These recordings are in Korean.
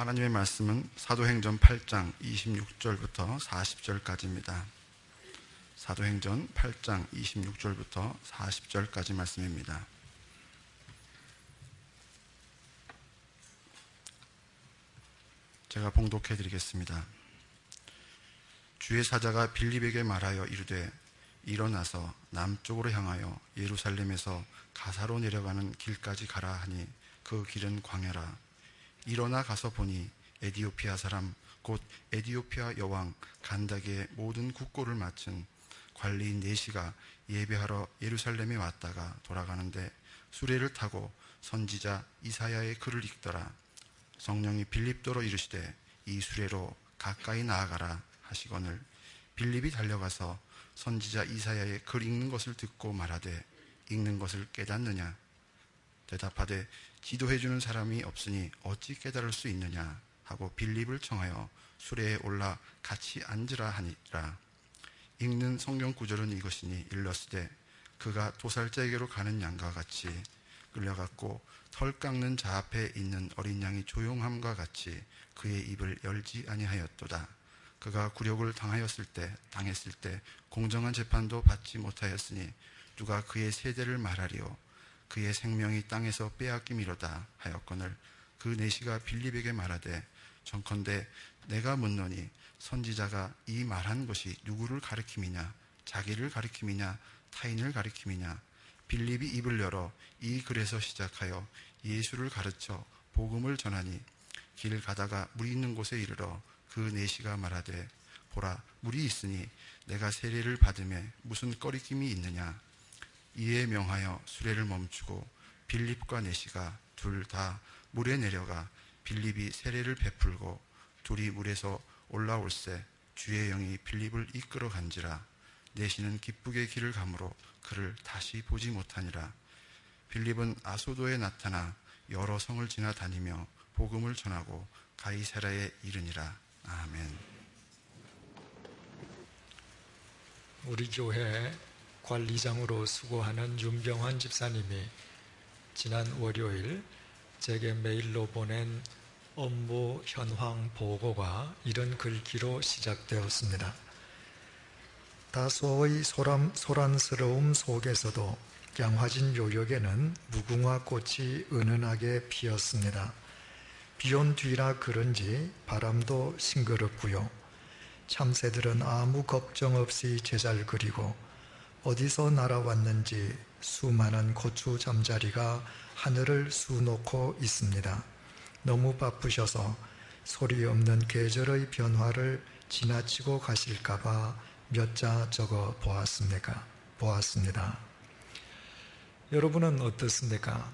하나님의 말씀은 사도행전 8장 26절부터 40절까지입니다. 사도행전 8장 26절부터 40절까지 말씀입니다. 제가 봉독해 드리겠습니다. 주의 사자가 빌립에게 말하여 이르되 일어나서 남쪽으로 향하여 예루살렘에서 가사로 내려가는 길까지 가라 하니 그 길은 광야라. 일어나 가서 보니 에디오피아 사람 곧 에디오피아 여왕 간다게의 모든 국고를 마친 관리인 네시가 예배하러 예루살렘에 왔다가 돌아가는데 수레를 타고 선지자 이사야의 글을 읽더라. 성령이 빌립도로 이르시되 이 수레로 가까이 나아가라 하시거늘 빌립이 달려가서 선지자 이사야의 글 읽는 것을 듣고 말하되 읽는 것을 깨닫느냐? 대답하되 지도해주는 사람이 없으니 어찌 깨달을 수 있느냐 하고 빌립을 청하여 수레에 올라 같이 앉으라 하니라. 읽는 성경 구절은 이것이니 일렀으되 그가 도살자에게로 가는 양과 같이 끌려갔고 털 깎는 자 앞에 있는 어린 양이 조용함과 같이 그의 입을 열지 아니하였도다. 그가 굴욕을 당했을 때 공정한 재판도 받지 못하였으니 누가 그의 세대를 말하리요? 그의 생명이 땅에서 빼앗김이로다 하였거늘 그 네시가 빌립에게 말하되 정컨대 내가 묻노니 선지자가 이 말한 것이 누구를 가리킴이냐? 자기를 가리킴이냐? 타인을 가리킴이냐? 빌립이 입을 열어 이 글에서 시작하여 예수를 가르쳐 복음을 전하니 길 가다가 물이 있는 곳에 이르러 그 네시가 말하되 보라 물이 있으니 내가 세례를 받음에 무슨 꺼리낌이 있느냐? 이에 명하여 수레를 멈추고 빌립과 네시가 둘 다 물에 내려가 빌립이 세례를 베풀고 둘이 물에서 올라올새 주의 영이 빌립을 이끌어 간지라. 네시는 기쁘게 길을 가므로 그를 다시 보지 못하니라. 빌립은 아소도에 나타나 여러 성을 지나 다니며 복음을 전하고 가이사랴에 이르니라. 아멘. 우리 교회 관리장으로 수고하는 윤병환 집사님이 지난 월요일 제게 메일로 보낸 업무 현황 보고가 이런 글귀로 시작되었습니다. 다소의 소란스러움 속에서도 양화진 요역에는 무궁화 꽃이 은은하게 피었습니다. 비온 뒤라 그런지 바람도 싱그럽고요. 참새들은 아무 걱정 없이 제잘 그리고 어디서 날아왔는지 수많은 고추 잠자리가 하늘을 수놓고 있습니다. 너무 바쁘셔서 소리 없는 계절의 변화를 지나치고 가실까봐 몇 자 적어 보았습니다. 여러분은 어떻습니까?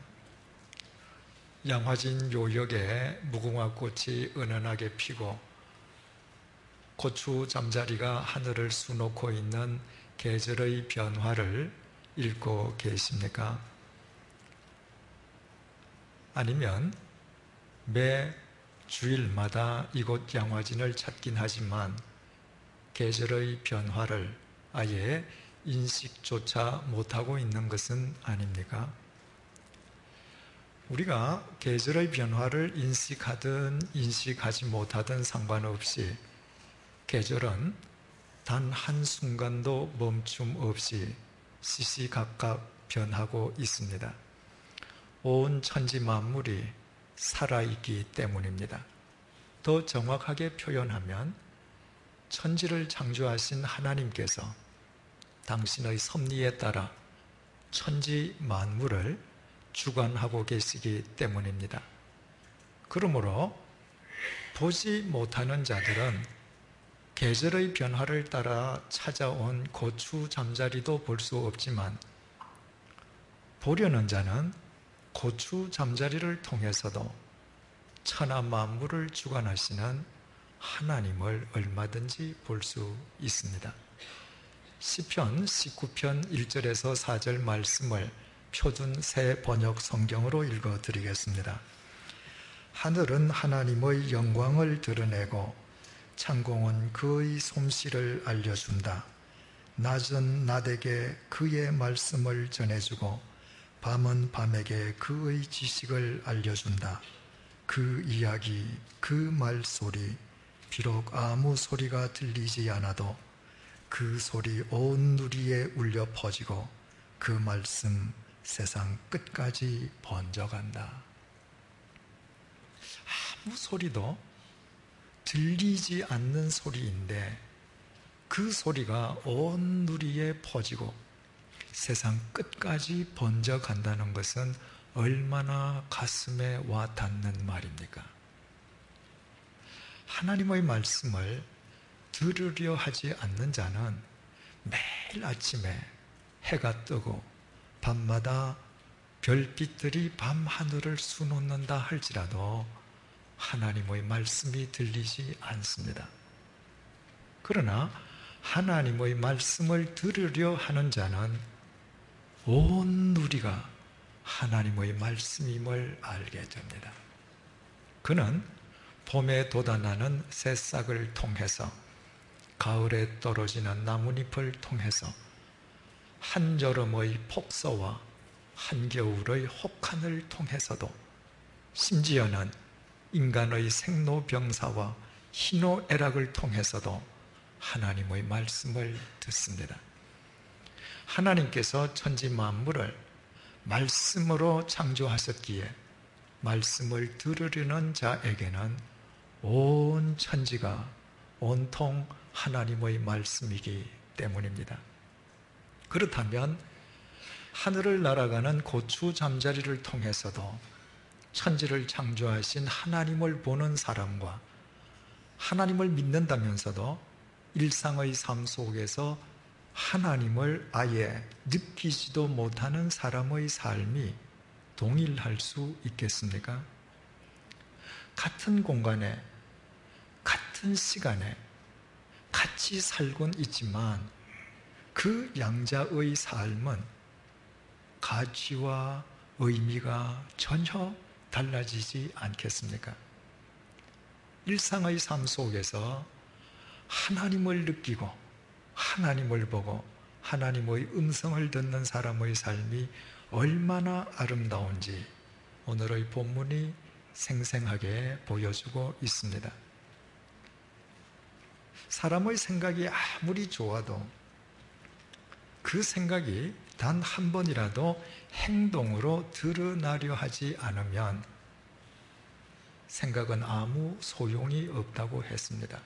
양화진 요역에 무궁화 꽃이 은은하게 피고 고추 잠자리가 하늘을 수놓고 있는 계절의 변화를 읽고 계십니까? 아니면 매 주일마다 이곳 양화진을 찾긴 하지만 계절의 변화를 아예 인식조차 못하고 있는 것은 아닙니까? 우리가 계절의 변화를 인식하든 인식하지 못하든 상관없이 계절은 단 한순간도 멈춤 없이 시시각각 변하고 있습니다. 온 천지 만물이 살아있기 때문입니다. 더 정확하게 표현하면 천지를 창조하신 하나님께서 당신의 섭리에 따라 천지 만물을 주관하고 계시기 때문입니다. 그러므로 보지 못하는 자들은 계절의 변화를 따라 찾아온 고추 잠자리도 볼 수 없지만 보려는 자는 고추 잠자리를 통해서도 천하 만물을 주관하시는 하나님을 얼마든지 볼 수 있습니다. 시편 19편 1절에서 4절 말씀을 표준 새 번역 성경으로 읽어드리겠습니다. 하늘은 하나님의 영광을 드러내고 창공은 그의 솜씨를 알려준다. 낮은 낮에게 그의 말씀을 전해주고 밤은 밤에게 그의 지식을 알려준다. 그 이야기, 그 말소리, 비록 아무 소리가 들리지 않아도 그 소리 온 누리에 울려 퍼지고 그 말씀 세상 끝까지 번져간다. 아무 소리도 들리지 않는 소리인데 그 소리가 온 누리에 퍼지고 세상 끝까지 번져간다는 것은 얼마나 가슴에 와 닿는 말입니까? 하나님의 말씀을 들으려 하지 않는 자는 매일 아침에 해가 뜨고 밤마다 별빛들이 밤하늘을 수놓는다 할지라도 하나님의 말씀이 들리지 않습니다. 그러나 하나님의 말씀을 들으려 하는 자는 온 누리가 하나님의 말씀임을 알게 됩니다. 그는 봄에 돋아나는 새싹을 통해서, 가을에 떨어지는 나뭇잎을 통해서, 한여름의 폭서와 한겨울의 혹한을 통해서도, 심지어는 인간의 생로병사와 희노애락을 통해서도 하나님의 말씀을 듣습니다. 하나님께서 천지 만물을 말씀으로 창조하셨기에 말씀을 들으려는 자에게는 온 천지가 온통 하나님의 말씀이기 때문입니다. 그렇다면 하늘을 날아가는 고추 잠자리를 통해서도 천지를 창조하신 하나님을 보는 사람과 하나님을 믿는다면서도 일상의 삶 속에서 하나님을 아예 느끼지도 못하는 사람의 삶이 동일할 수 있겠습니까? 같은 공간에, 같은 시간에 같이 살곤 있지만 그 양자의 삶은 가치와 의미가 전혀 달라지지 않겠습니까? 일상의 삶 속에서 하나님을 느끼고 하나님을 보고 하나님의 음성을 듣는 사람의 삶이 얼마나 아름다운지 오늘의 본문이 생생하게 보여주고 있습니다. 사람의 생각이 아무리 좋아도 그 생각이 단 한 번이라도 행동으로 드러나려 하지 않으면 생각은 아무 소용이 없다고 했습니다.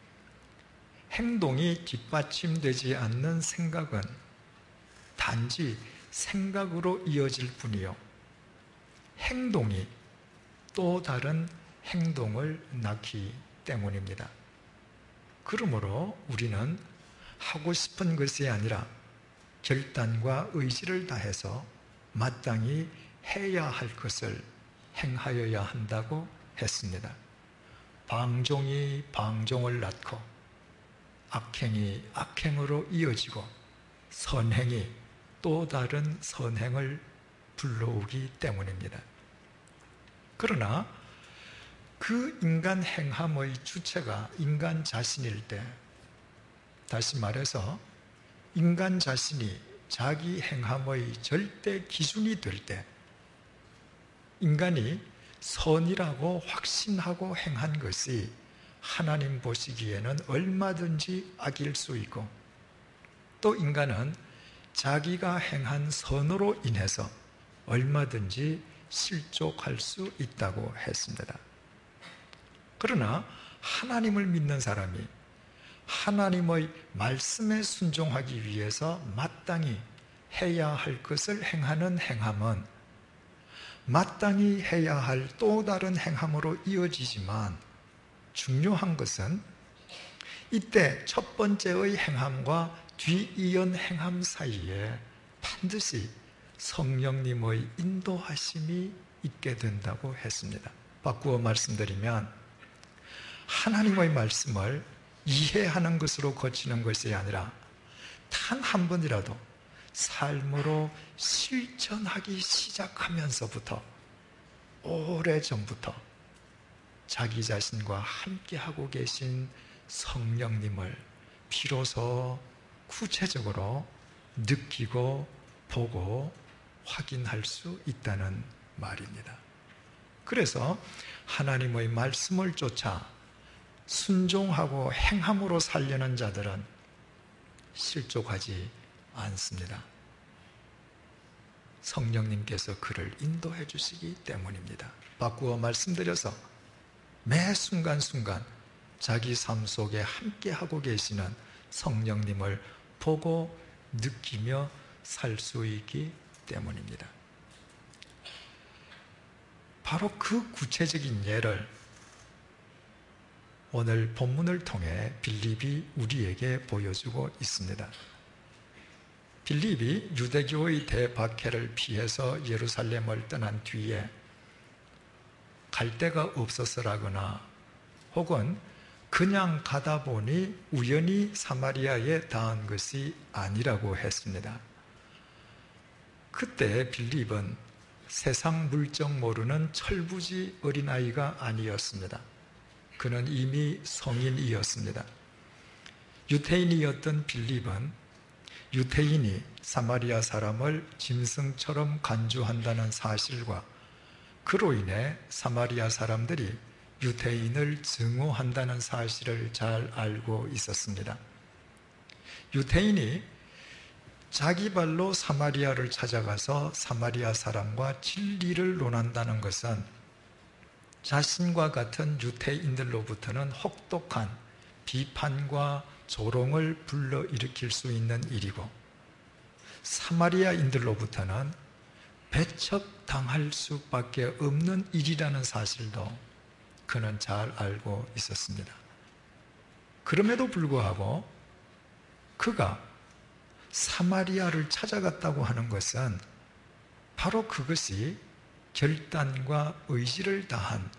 행동이 뒷받침되지 않는 생각은 단지 생각으로 이어질 뿐이요, 행동이 또 다른 행동을 낳기 때문입니다. 그러므로 우리는 하고 싶은 것이 아니라 결단과 의지를 다해서 마땅히 해야 할 것을 행하여야 한다고 했습니다. 방종이 방종을 낳고 악행이 악행으로 이어지고 선행이 또 다른 선행을 불러오기 때문입니다. 그러나 그 인간 행함의 주체가 인간 자신일 때, 다시 말해서 인간 자신이 자기 행함의 절대 기준이 될 때, 인간이 선이라고 확신하고 행한 것이 하나님 보시기에는 얼마든지 악일 수 있고, 또 인간은 자기가 행한 선으로 인해서 얼마든지 실족할 수 있다고 했습니다. 그러나 하나님을 믿는 사람이 하나님의 말씀에 순종하기 위해서 마땅히 해야 할 것을 행하는 행함은 마땅히 해야 할 또 다른 행함으로 이어지지만, 중요한 것은 이때 첫 번째의 행함과 뒤이은 행함 사이에 반드시 성령님의 인도하심이 있게 된다고 했습니다. 바꾸어 말씀드리면 하나님의 말씀을 이해하는 것으로 거치는 것이 아니라 단 한 번이라도 삶으로 실천하기 시작하면서부터, 오래전부터 자기 자신과 함께하고 계신 성령님을 비로소 구체적으로 느끼고 보고 확인할 수 있다는 말입니다. 그래서 하나님의 말씀을 쫓아 순종하고 행함으로 살려는 자들은 실족하지 않습니다. 성령님께서 그를 인도해 주시기 때문입니다. 바꾸어 말씀드려서 매 순간순간 자기 삶 속에 함께하고 계시는 성령님을 보고 느끼며 살 수 있기 때문입니다. 바로 그 구체적인 예를 오늘 본문을 통해 빌립이 우리에게 보여주고 있습니다. 빌립이 유대교의 대박해를 피해서 예루살렘을 떠난 뒤에 갈 데가 없어서라거나 혹은 그냥 가다 보니 우연히 사마리아에 닿은 것이 아니라고 했습니다. 그때 빌립은 세상 물정 모르는 철부지 어린아이가 아니었습니다. 그는 이미 성인이었습니다. 유태인이었던 빌립은 유태인이 사마리아 사람을 짐승처럼 간주한다는 사실과 그로 인해 사마리아 사람들이 유태인을 증오한다는 사실을 잘 알고 있었습니다. 유태인이 자기 발로 사마리아를 찾아가서 사마리아 사람과 진리를 논한다는 것은 자신과 같은 유태인들로부터는 혹독한 비판과 조롱을 불러일으킬 수 있는 일이고 사마리아인들로부터는 배척당할 수밖에 없는 일이라는 사실도 그는 잘 알고 있었습니다. 그럼에도 불구하고 그가 사마리아를 찾아갔다고 하는 것은 바로 그것이 결단과 의지를 다한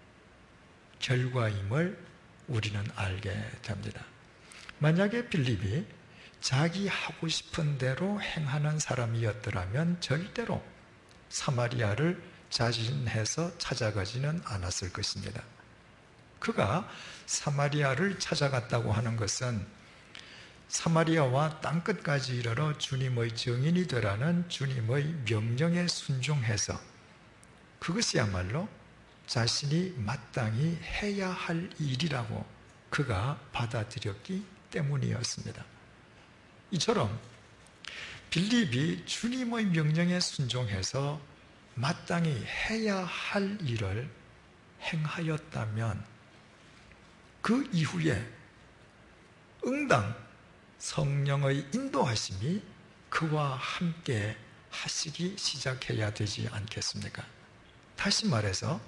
결과임을 우리는 알게 됩니다. 만약에 빌립이 자기 하고 싶은 대로 행하는 사람이었더라면 절대로 사마리아를 자진해서 찾아가지는 않았을 것입니다. 그가 사마리아를 찾아갔다고 하는 것은 사마리아와 땅끝까지 이르러 주님의 증인이 되라는 주님의 명령에 순종해서 그것이야말로 자신이 마땅히 해야 할 일이라고 그가 받아들였기 때문이었습니다. 이처럼 빌립이 주님의 명령에 순종해서 마땅히 해야 할 일을 행하였다면 그 이후에 응당 성령의 인도하심이 그와 함께 하시기 시작해야 되지 않겠습니까? 다시 말해서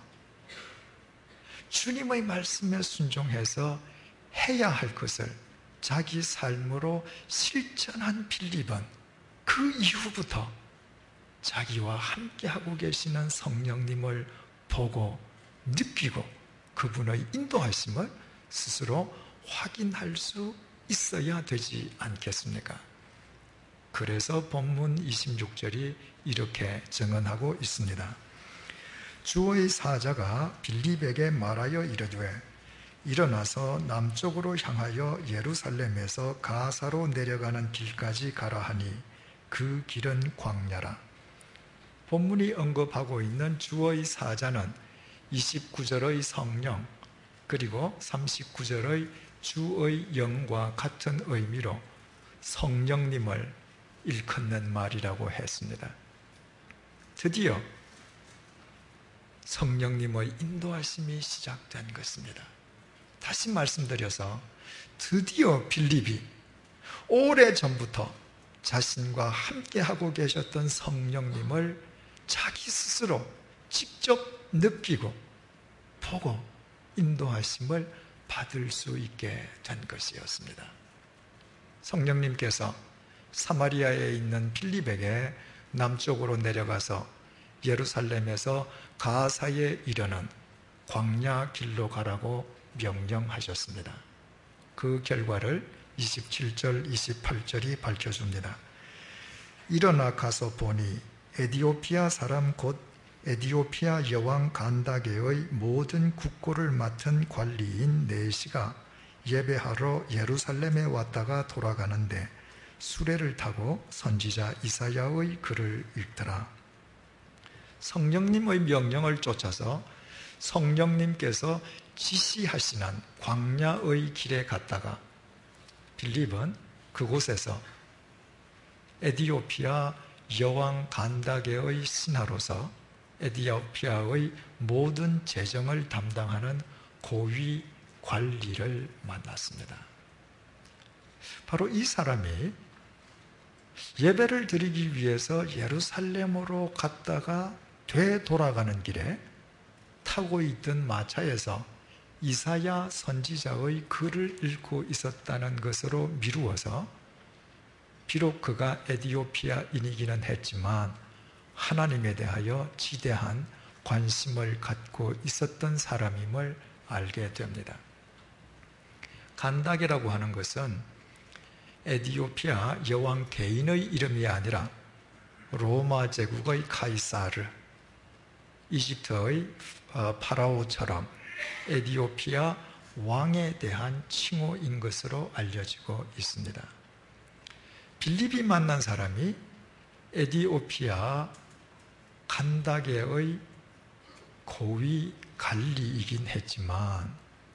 주님의 말씀에 순종해서 해야 할 것을 자기 삶으로 실천한 빌립은 그 이후부터 자기와 함께하고 계시는 성령님을 보고 느끼고 그분의 인도하심을 스스로 확인할 수 있어야 되지 않겠습니까? 그래서 본문 26절이 이렇게 증언하고 있습니다. 주의 사자가 빌립에게 말하여 이르되 일어나서 남쪽으로 향하여 예루살렘에서 가사로 내려가는 길까지 가라 하니 그 길은 광야라. 본문이 언급하고 있는 주의 사자는 29절의 성령 그리고 39절의 주의 영과 같은 의미로 성령님을 일컫는 말이라고 했습니다. 드디어 성령님의 인도하심이 시작된 것입니다. 다시 말씀드려서 드디어 빌립이 오래전부터 자신과 함께하고 계셨던 성령님을 자기 스스로 직접 느끼고 보고 인도하심을 받을 수 있게 된 것이었습니다. 성령님께서 사마리아에 있는 빌립에게 남쪽으로 내려가서 예루살렘에서 가사에 이르는 광야 길로 가라고 명령하셨습니다. 그 결과를 27절, 28절이 밝혀줍니다. 일어나 가서 보니 에디오피아 사람 곧 에디오피아 여왕 간다게의 모든 국고를 맡은 관리인 네시가 예배하러 예루살렘에 왔다가 돌아가는데 수레를 타고 선지자 이사야의 글을 읽더라. 성령님의 명령을 쫓아서 성령님께서 지시하시는 광야의 길에 갔다가 빌립은 그곳에서 에디오피아 여왕 간다게의 신하로서 에디오피아의 모든 재정을 담당하는 고위 관리를 만났습니다. 바로 이 사람이 예배를 드리기 위해서 예루살렘으로 갔다가 되돌아가는 길에 타고 있던 마차에서 이사야 선지자의 글을 읽고 있었다는 것으로 미루어서 비록 그가 에디오피아인이기는 했지만 하나님에 대하여 지대한 관심을 갖고 있었던 사람임을 알게 됩니다. 간다게라고 하는 것은 에디오피아 여왕 개인의 이름이 아니라 로마 제국의 카이사르, 이집트의 파라오처럼 에디오피아 왕에 대한 칭호인 것으로 알려지고 있습니다. 빌립이 만난 사람이 에디오피아 간다게의 고위 관리이긴 했지만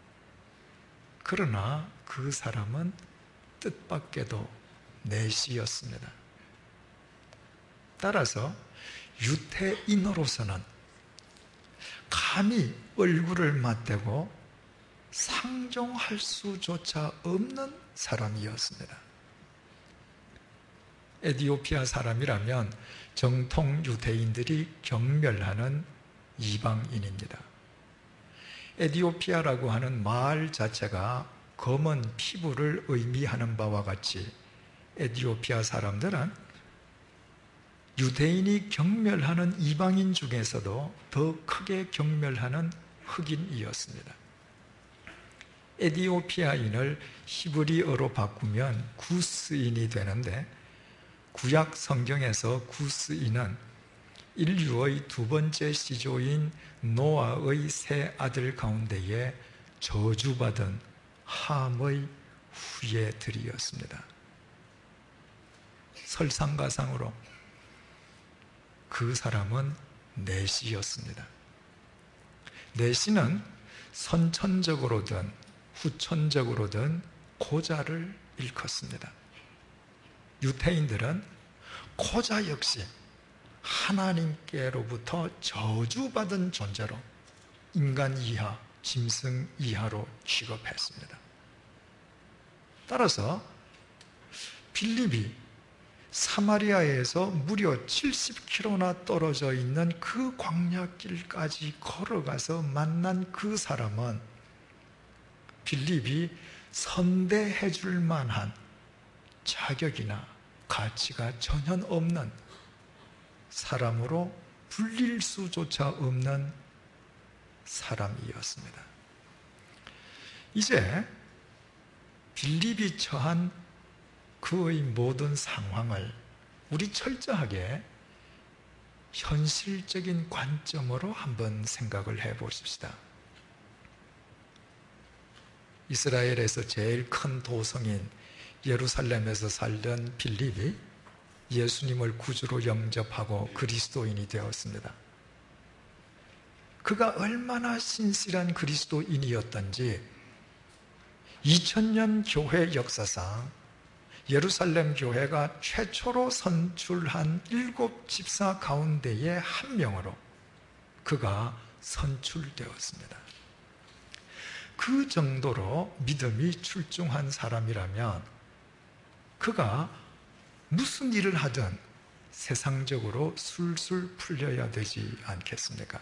그러나 그 사람은 뜻밖에도 내시였습니다. 따라서 유태인으로서는 감히 얼굴을 맞대고 상종할 수조차 없는 사람이었습니다. 에디오피아 사람이라면 정통 유대인들이 경멸하는 이방인입니다. 에디오피아라고 하는 말 자체가 검은 피부를 의미하는 바와 같이 에디오피아 사람들은 유대인이 경멸하는 이방인 중에서도 더 크게 경멸하는 흑인이었습니다. 에디오피아인을 히브리어로 바꾸면 구스인이 되는데 구약 성경에서 구스인은 인류의 두 번째 시조인 노아의 세 아들 가운데에 저주받은 함의 후예들이었습니다. 설상가상으로 그 사람은 내시였습니다. 내시는 선천적으로든 후천적으로든 고자를 일컫습니다. 유태인들은 고자 역시 하나님께로부터 저주받은 존재로 인간 이하, 짐승 이하로 취급했습니다. 따라서 빌립이 사마리아에서 무려 70km나 떨어져 있는 그 광야길까지 걸어가서 만난 그 사람은 빌립이 선대해 줄 만한 자격이나 가치가 전혀 없는 사람으로 불릴 수조차 없는 사람이었습니다. 이제 빌립이 처한 그의 모든 상황을 우리 철저하게 현실적인 관점으로 한번 생각을 해보십시다. 이스라엘에서 제일 큰 도성인 예루살렘에서 살던 빌립이 예수님을 구주로 영접하고 그리스도인이 되었습니다. 그가 얼마나 신실한 그리스도인이었던지 2000년 교회 역사상 예루살렘 교회가 최초로 선출한 7 집사 가운데의 한 명으로 그가 선출되었습니다. 그 정도로 믿음이 출중한 사람이라면 그가 무슨 일을 하든 세상적으로 술술 풀려야 되지 않겠습니까?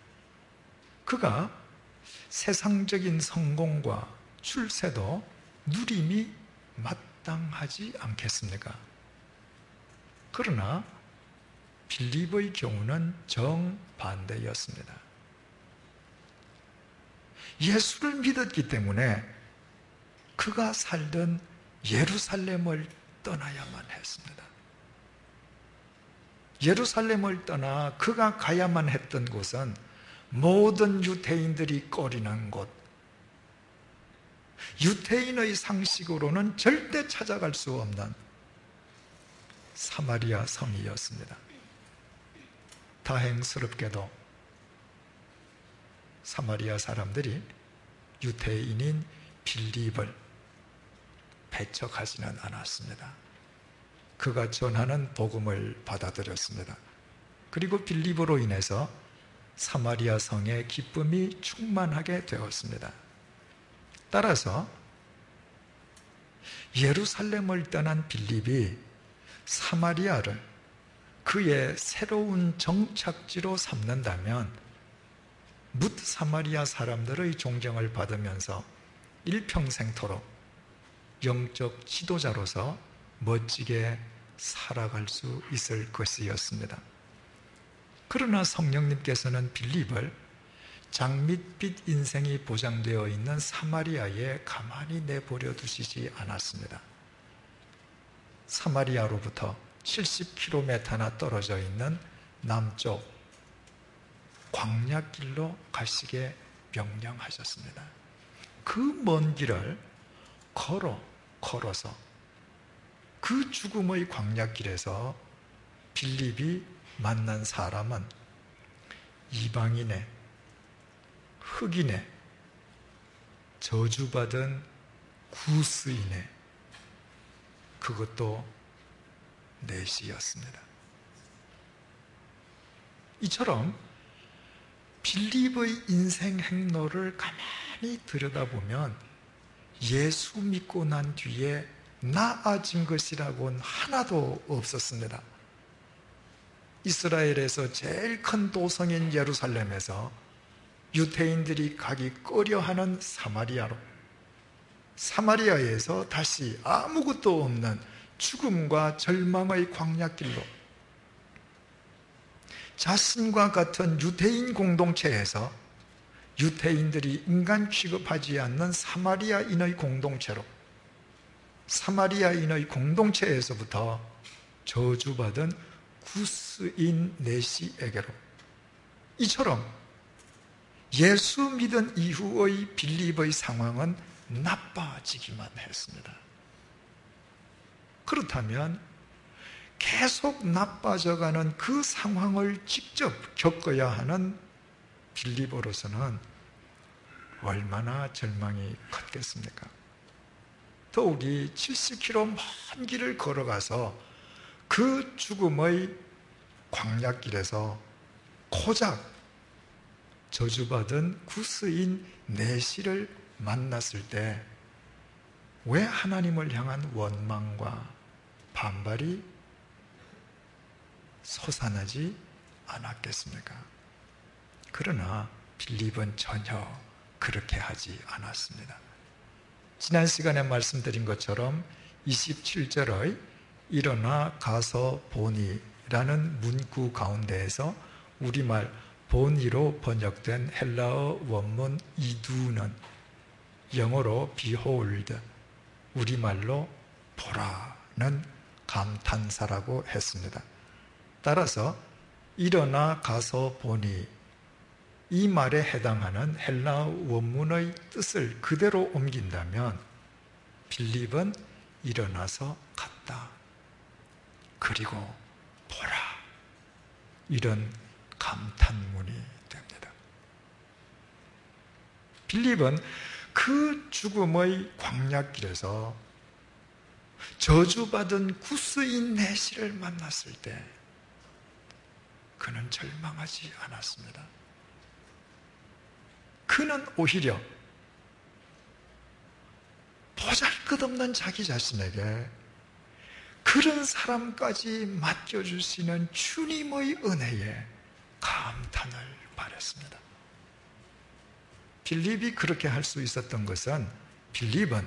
그가 세상적인 성공과 출세도 누림이 마땅하지 않겠습니까? 그러나 빌립의 경우는 정반대였습니다. 예수를 믿었기 때문에 그가 살던 예루살렘을 떠나야만 했습니다. 예루살렘을 떠나 그가 가야만 했던 곳은 모든 유태인들이 꺼리는 곳, 유태인의 상식으로는 절대 찾아갈 수 없는 사마리아 성이었습니다. 다행스럽게도 사마리아 사람들이 유대인인 빌립을 배척하지는 않았습니다. 그가 전하는 복음을 받아들였습니다. 그리고 빌립으로 인해서 사마리아 성의 기쁨이 충만하게 되었습니다. 따라서 예루살렘을 떠난 빌립이 사마리아를 그의 새로운 정착지로 삼는다면 뭇 사마리아 사람들의 존경을 받으면서 일평생토록 영적 지도자로서 멋지게 살아갈 수 있을 것이었습니다. 그러나 성령님께서는 빌립을 장밋빛 인생이 보장되어 있는 사마리아에 가만히 내버려 두시지 않았습니다. 사마리아로부터 70km나 떨어져 있는 남쪽 광야길로 가시게 명령하셨습니다. 그 먼 길을 걸어서 그 죽음의 광야길에서 빌립이 만난 사람은 이방인의, 흑인의, 저주받은 구스인의, 그것도 넷이었습니다. 이처럼 빌립의 인생 행로를 가만히 들여다보면 예수 믿고 난 뒤에 나아진 것이라고는 하나도 없었습니다. 이스라엘에서 제일 큰 도성인 예루살렘에서 유대인들이 가기 꺼려하는 사마리아로, 사마리아에서 다시 아무것도 없는 죽음과 절망의 광야길로, 자신과 같은 유대인 공동체에서 유대인들이 인간 취급하지 않는 사마리아인의 공동체로, 사마리아인의 공동체에서부터 저주받은 구스인 넷이에게로, 이처럼 예수 믿은 이후의 빌립의 상황은 나빠지기만 했습니다. 그렇다면 계속 나빠져가는 그 상황을 직접 겪어야 하는 빌립으로서는 얼마나 절망이 컸겠습니까? 더욱이 70km 먼 길을 걸어가서 그 죽음의 광야길에서 고작 저주받은 구스인 내시를 만났을 때 왜 하나님을 향한 원망과 반발이 솟아나지 않았겠습니까? 그러나 빌립은 전혀 그렇게 하지 않았습니다. 지난 시간에 말씀드린 것처럼 27절의 일어나 가서 보니라는 문구 가운데에서 우리말 보니로 번역된 헬라어 원문 이두는 영어로 behold, 우리말로 보라는 감탄사라고 했습니다. 따라서 일어나 가서 보니, 이 말에 해당하는 헬라어 원문의 뜻을 그대로 옮긴다면 빌립은 일어나서 갔다, 그리고 보라, 이런 감탄문이 됩니다. 빌립은 그 죽음의 광야길에서 저주받은 구스인 내시를 만났을 때 그는 절망하지 않았습니다. 그는 오히려 보잘것없는 자기 자신에게 그런 사람까지 맡겨주시는 주님의 은혜에 감탄을 바랬습니다. 빌립이 그렇게 할 수 있었던 것은 빌립은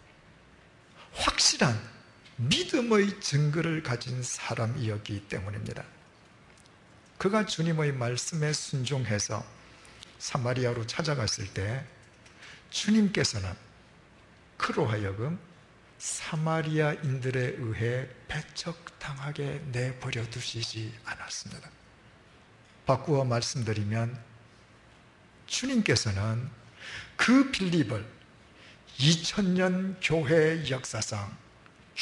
확실한 믿음의 증거를 가진 사람이었기 때문입니다. 그가 주님의 말씀에 순종해서 사마리아로 찾아갔을 때 주님께서는 그로 하여금 사마리아인들에 의해 배척당하게 내버려 두시지 않았습니다. 바꾸어 말씀드리면 주님께서는 그 빌립을 2000년 교회 역사상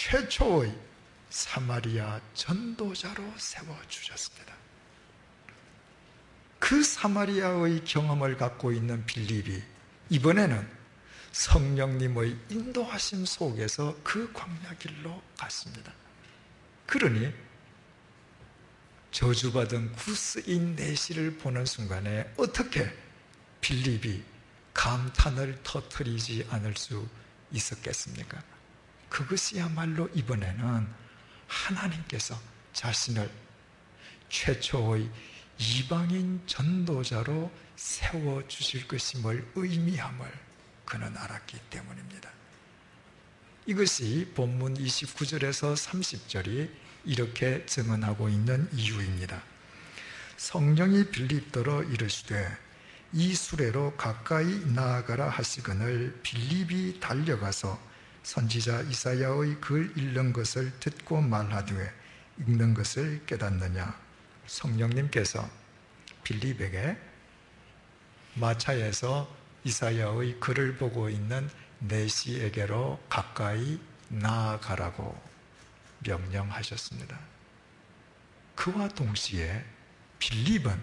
최초의 사마리아 전도자로 세워주셨습니다. 그 사마리아의 경험을 갖고 있는 빌립이 이번에는 성령님의 인도하심 속에서 그 광야길로 갔습니다. 그러니 저주받은 구스인 내시를 보는 순간에 어떻게 빌립이 감탄을 터뜨리지 않을 수 있었겠습니까? 그것이야말로 이번에는 하나님께서 자신을 최초의 이방인 전도자로 세워주실 것임을 의미함을 그는 알았기 때문입니다. 이것이 본문 29절에서 30절이 이렇게 증언하고 있는 이유입니다. 성령이 빌립더러 이르시되 이 수레로 가까이 나아가라 하시거늘 빌립이 달려가서 선지자 이사야의 글 읽는 것을 듣고 말하되 읽는 것을 깨닫느냐. 성령님께서 빌립에게 마차에서 이사야의 글을 보고 있는 내시에게로 가까이 나아가라고 명령하셨습니다. 그와 동시에 빌립은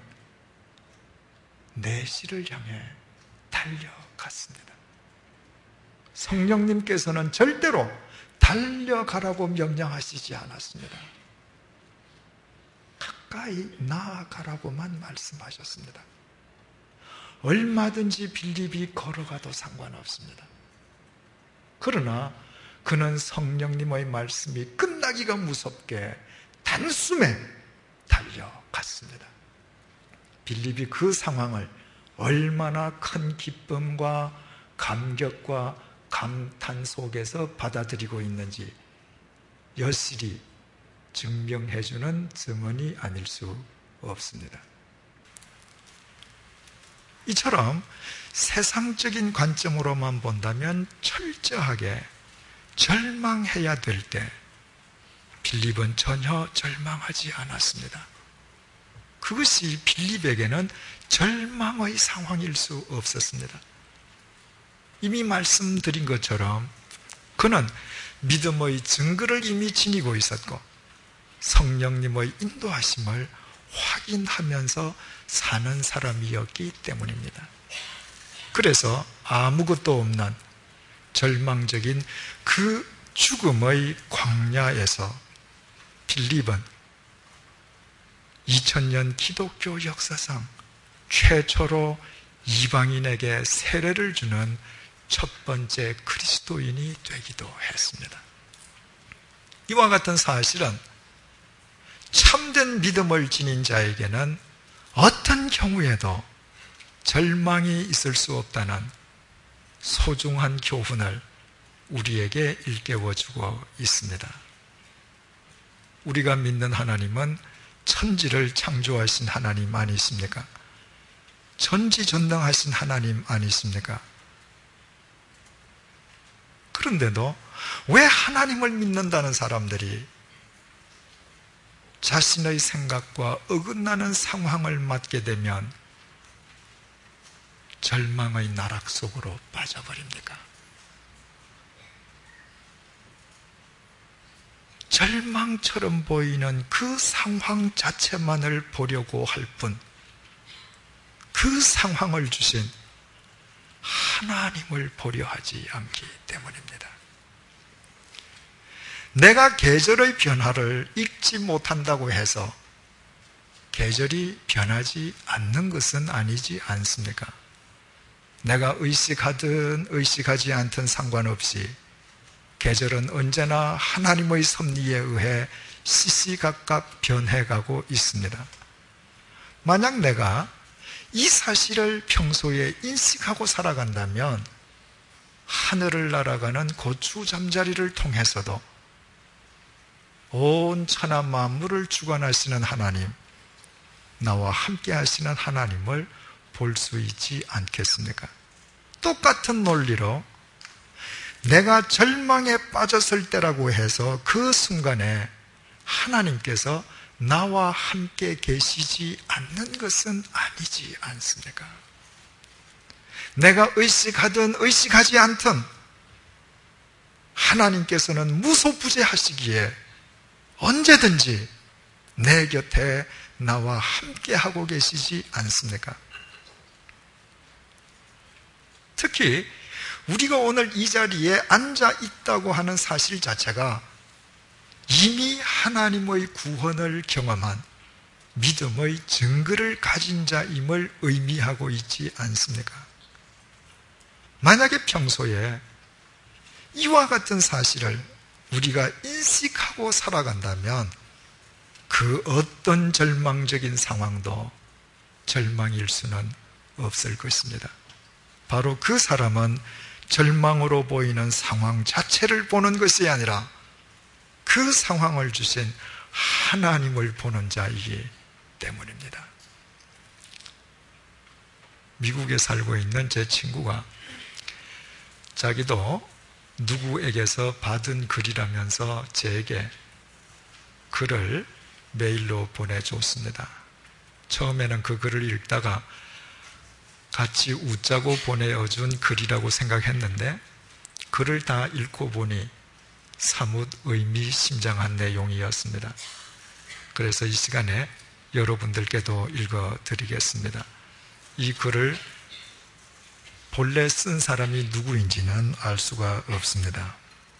내시를 향해 달려갔습니다. 성령님께서는 절대로 달려가라고 명령하시지 않았습니다. 가까이 나아가라고만 말씀하셨습니다. 얼마든지 빌립이 걸어가도 상관없습니다. 그러나 그는 성령님의 말씀이 끝나기가 무섭게 단숨에 달려갔습니다. 빌립이 그 상황을 얼마나 큰 기쁨과 감격과 감탄 속에서 받아들이고 있는지 여실히 증명해주는 증언이 아닐 수 없습니다. 이처럼 세상적인 관점으로만 본다면 철저하게 절망해야 될 때 빌립은 전혀 절망하지 않았습니다. 그것이 빌립에게는 절망의 상황일 수 없었습니다. 이미 말씀드린 것처럼 그는 믿음의 증거를 이미 지니고 있었고 성령님의 인도하심을 확인하면서 사는 사람이었기 때문입니다. 그래서 아무것도 없는 절망적인 그 죽음의 광야에서 빌립은 2000년 기독교 역사상 최초로 이방인에게 세례를 주는 첫 번째 그리스도인이 되기도 했습니다. 이와 같은 사실은 참된 믿음을 지닌 자에게는 어떤 경우에도 절망이 있을 수 없다는 소중한 교훈을 우리에게 일깨워주고 있습니다. 우리가 믿는 하나님은 천지를 창조하신 하나님 아니십니까? 전지전능하신 하나님 아니십니까? 그런데도 왜 하나님을 믿는다는 사람들이 자신의 생각과 어긋나는 상황을 맞게 되면 절망의 나락 속으로 빠져버립니까? 절망처럼 보이는 그 상황 자체만을 보려고 할 뿐, 그 상황을 주신 하나님을 보려 하지 않기 때문입니다. 내가 계절의 변화를 읽지 못한다고 해서 계절이 변하지 않는 것은 아니지 않습니까? 내가 의식하든 의식하지 않든 상관없이 계절은 언제나 하나님의 섭리에 의해 시시각각 변해가고 있습니다. 만약 내가 이 사실을 평소에 인식하고 살아간다면 하늘을 날아가는 고추 잠자리를 통해서도 온 천하 만물을 주관하시는 하나님, 나와 함께 하시는 하나님을 볼 수 있지 않겠습니까? 똑같은 논리로 내가 절망에 빠졌을 때라고 해서 그 순간에 하나님께서 나와 함께 계시지 않는 것은 아니지 않습니까? 내가 의식하든 의식하지 않든 하나님께서는 무소부재하시기에 언제든지 내 곁에 나와 함께 하고 계시지 않습니까? 특히 우리가 오늘 이 자리에 앉아 있다고 하는 사실 자체가 이미 하나님의 구원을 경험한 믿음의 증거를 가진 자임을 의미하고 있지 않습니까? 만약에 평소에 이와 같은 사실을 우리가 인식하고 살아간다면 그 어떤 절망적인 상황도 절망일 수는 없을 것입니다. 바로 그 사람은 절망으로 보이는 상황 자체를 보는 것이 아니라 그 상황을 주신 하나님을 보는 자이기 때문입니다. 미국에 살고 있는 제 친구가 자기도 누구에게서 받은 글이라면서 제게 글을 메일로 보내줬습니다. 처음에는 그 글을 읽다가 같이 웃자고 보내준 글이라고 생각했는데 글을 다 읽고 보니 사뭇 의미심장한 내용이었습니다. 그래서 이 시간에 여러분들께도 읽어드리겠습니다. 이 글을 본래 쓴 사람이 누구인지는 알 수가 없습니다.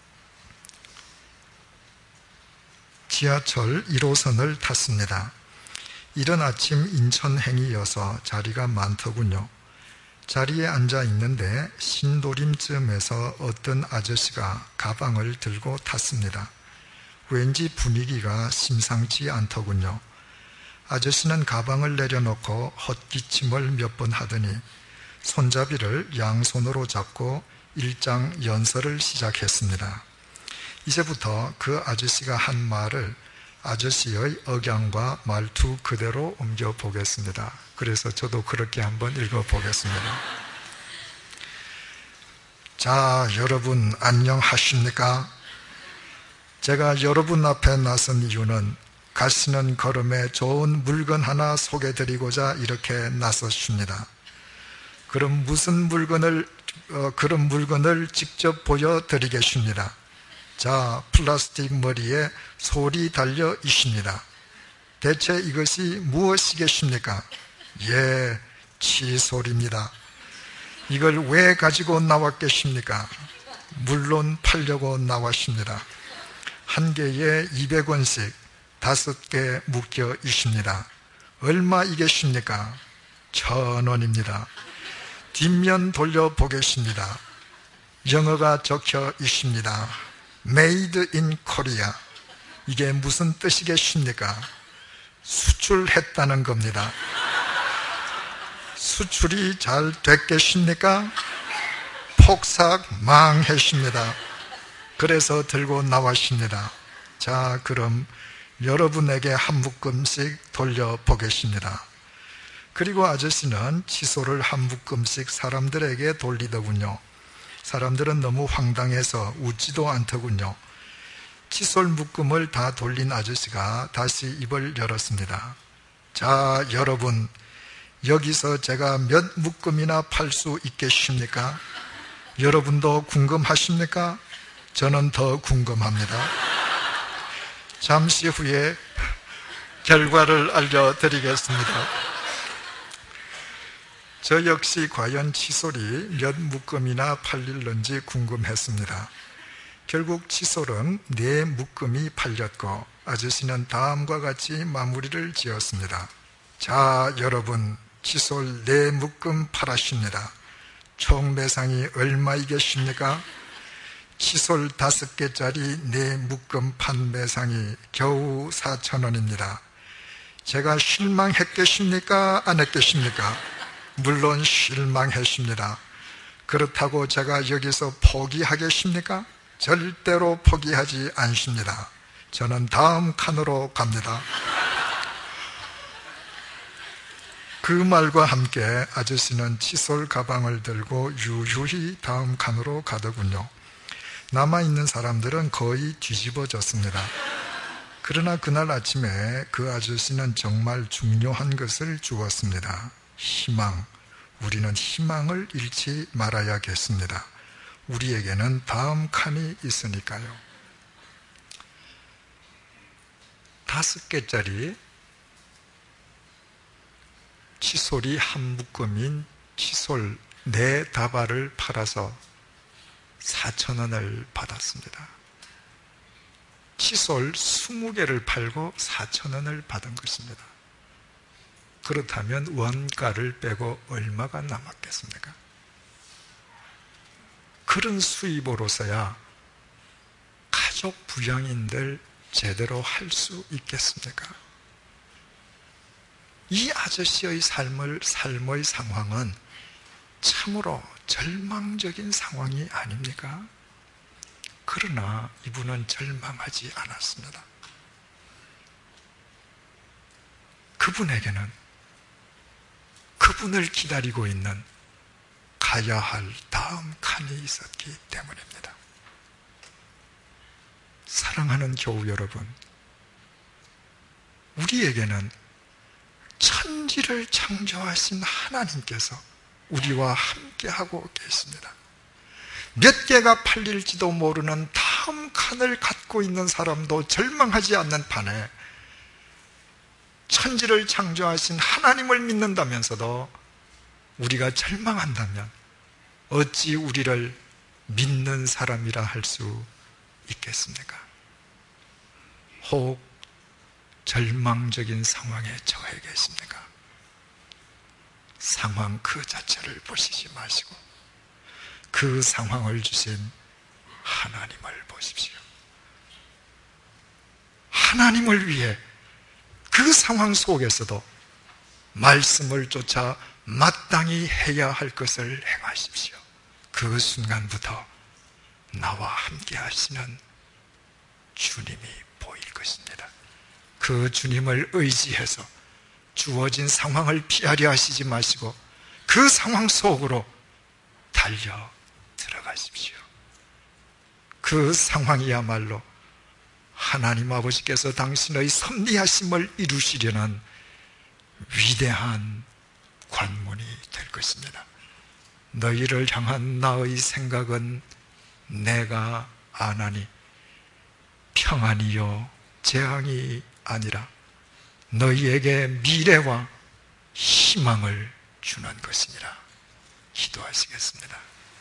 지하철 1호선을 탔습니다. 이른 아침 인천행이어서 자리가 많더군요. 자리에 앉아 있는데 신도림쯤에서 어떤 아저씨가 가방을 들고 탔습니다. 왠지 분위기가 심상치 않더군요. 아저씨는 가방을 내려놓고 헛기침을 몇 번 하더니 손잡이를 양손으로 잡고 일장 연설을 시작했습니다. 이제부터 그 아저씨가 한 말을 아저씨의 억양과 말투 그대로 옮겨보겠습니다. 그래서 저도 그렇게 한번 읽어보겠습니다. 자, 여러분 안녕하십니까? 제가 여러분 앞에 나선 이유는 가시는 걸음에 좋은 물건 하나 소개드리고자 이렇게 나섰습니다. 그런 물건을 직접 보여드리겠습니다. 자, 플라스틱 머리에 솔이 달려 있습니다. 대체 이것이 무엇이겠습니까? 예, 칫솔입니다. 이걸 왜 가지고 나왔겠습니까? 물론 팔려고 나왔습니다. 한 개에 200원씩 5개 묶여 있습니다. 얼마이겠습니까? 1,000원입니다. 뒷면 돌려보겠습니다. 영어가 적혀 있습니다. Made in Korea. 이게 무슨 뜻이겠습니까? 수출했다는 겁니다. 수출이 잘 됐겠습니까? 폭삭 망했습니다. 그래서 들고 나왔습니다. 자, 그럼 여러분에게 한 묶음씩 돌려보겠습니다. 그리고 아저씨는 칫솔을 한 묶음씩 사람들에게 돌리더군요. 사람들은 너무 황당해서 웃지도 않더군요. 칫솔 묶음을 다 돌린 아저씨가 다시 입을 열었습니다. 자, 여러분, 여기서 제가 몇 묶음이나 팔 수 있겠습니까? 여러분도 궁금하십니까? 저는 더 궁금합니다. 잠시 후에 결과를 알려드리겠습니다. 저 역시 과연 칫솔이 몇 묶음이나 팔릴는지 궁금했습니다. 결국 칫솔은 4묶음이 팔렸고 아저씨는 다음과 같이 마무리를 지었습니다. 자, 여러분, 칫솔 4묶음 팔았습니다. 총 매상이 얼마이겠습니까? 칫솔 5개짜리 4묶음 판 매상이 겨우 4,000원입니다. 제가 실망했겠습니까? 안 했겠습니까? 물론 실망했습니다. 그렇다고 제가 여기서 포기하겠습니까? 절대로 포기하지 않습니다. 저는 다음 칸으로 갑니다. 그 말과 함께 아저씨는 칫솔 가방을 들고 유유히 다음 칸으로 가더군요. 남아있는 사람들은 거의 뒤집어졌습니다. 그러나 그날 아침에 그 아저씨는 정말 중요한 것을 주었습니다. 희망. 우리는 희망을 잃지 말아야겠습니다. 우리에게는 다음 칸이 있으니까요. 5개짜리 칫솔이 한 묶음인 칫솔 4다발을 팔아서 4,000원을 받았습니다. 칫솔 20개를 팔고 4,000원을 받은 것입니다. 그렇다면 원가를 빼고 얼마가 남았겠습니까? 그런 수입으로서야 가족 부양인들 제대로 할 수 있겠습니까? 이 아저씨의 삶의 상황은 참으로 절망적인 상황이 아닙니까? 그러나 이분은 절망하지 않았습니다. 그분에게는 그분을 기다리고 있는 가야 할 다음 칸이 있었기 때문입니다. 사랑하는 교우 여러분, 우리에게는 천지를 창조하신 하나님께서 우리와 함께하고 계십니다. 몇 개가 팔릴지도 모르는 다음 칸을 갖고 있는 사람도 절망하지 않는 판에 천지를 창조하신 하나님을 믿는다면서도 우리가 절망한다면 어찌 우리를 믿는 사람이라 할 수 있겠습니까? 혹 절망적인 상황에 처해 계십니까? 상황 그 자체를 보시지 마시고 그 상황을 주신 하나님을 보십시오. 하나님을 위해 그 상황 속에서도 말씀을 쫓아 마땅히 해야 할 것을 행하십시오. 그 순간부터 나와 함께 하시는 주님이 보일 것입니다. 그 주님을 의지해서 주어진 상황을 피하려 하시지 마시고 그 상황 속으로 달려 들어가십시오. 그 상황이야말로 하나님 아버지께서 당신의 섭리하심을 이루시려는 위대한 관문이 될 것입니다. 너희를 향한 나의 생각은 내가 아나니 평안이요 재앙이 아니라 너희에게 미래와 희망을 주는 것이니라. 기도하시겠습니다.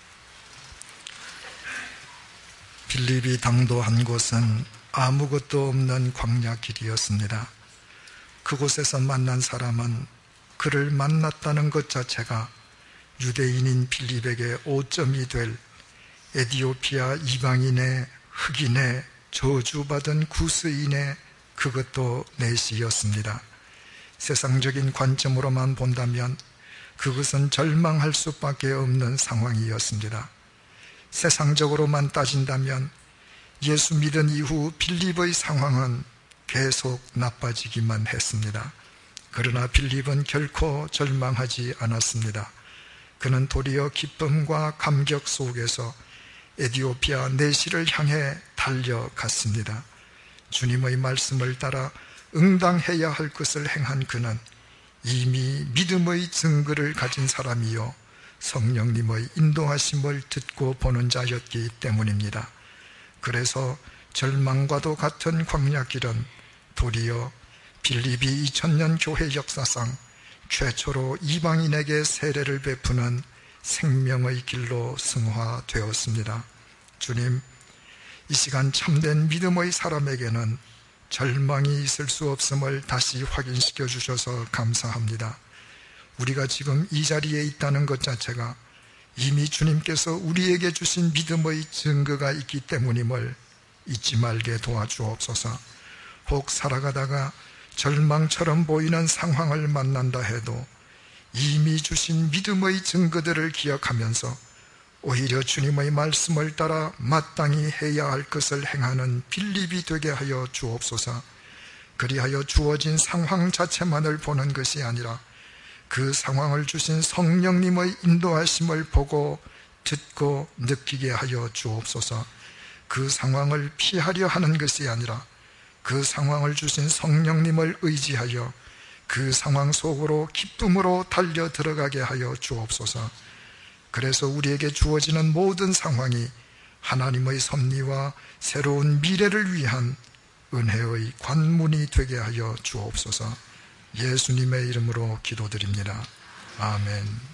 빌립이 당도한 곳은 아무것도 없는 광야길이었습니다. 그곳에서 만난 사람은 그를 만났다는 것 자체가 유대인인 빌립에게 오점이 될 에디오피아 이방인의 흑인의 저주받은 구스인의 그것도 내시였습니다. 세상적인 관점으로만 본다면 그것은 절망할 수밖에 없는 상황이었습니다. 세상적으로만 따진다면 예수 믿은 이후 빌립의 상황은 계속 나빠지기만 했습니다. 그러나 빌립은 결코 절망하지 않았습니다. 그는 도리어 기쁨과 감격 속에서 에디오피아 내시를 향해 달려갔습니다. 주님의 말씀을 따라 응당해야 할 것을 행한 그는 이미 믿음의 증거를 가진 사람이요 성령님의 인도하심을 듣고 보는 자였기 때문입니다. 그래서 절망과도 같은 광야길은 도리어 빌립이 2000년 교회 역사상 최초로 이방인에게 세례를 베푸는 생명의 길로 승화되었습니다. 주님, 이 시간 참된 믿음의 사람에게는 절망이 있을 수 없음을 다시 확인시켜 주셔서 감사합니다. 우리가 지금 이 자리에 있다는 것 자체가 이미 주님께서 우리에게 주신 믿음의 증거가 있기 때문임을 잊지 말게 도와주옵소서. 혹 살아가다가 절망처럼 보이는 상황을 만난다 해도 이미 주신 믿음의 증거들을 기억하면서 오히려 주님의 말씀을 따라 마땅히 해야 할 것을 행하는 빌립이 되게 하여 주옵소서. 그리하여 주어진 상황 자체만을 보는 것이 아니라 그 상황을 주신 성령님의 인도하심을 보고 듣고 느끼게 하여 주옵소서. 그 상황을 피하려 하는 것이 아니라 그 상황을 주신 성령님을 의지하여 그 상황 속으로 기쁨으로 달려 들어가게 하여 주옵소서. 그래서 우리에게 주어지는 모든 상황이 하나님의 섭리와 새로운 미래를 위한 은혜의 관문이 되게 하여 주옵소서. 예수님의 이름으로 기도드립니다. 아멘.